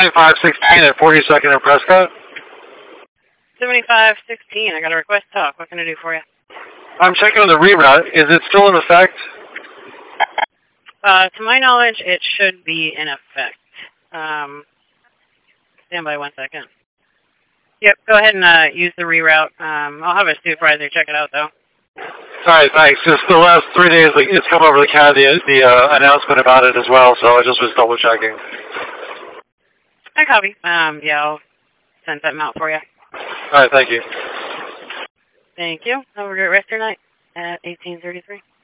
7516 at 42nd and Prescott. 7516, I got a request talk. What can I do for you? I'm checking on the reroute. Is it still in effect? To my knowledge, it should be in effect. Stand by 1 second. Yep, go ahead and use the reroute. I'll have a supervisor check it out, though. All right, thanks. Just the last 3 days, it's come over the announcement about it as well, so I just was double checking. I copy. Yeah, I'll send something out for you. All right, thank you. Thank you. Have a great rest of your night at 1833.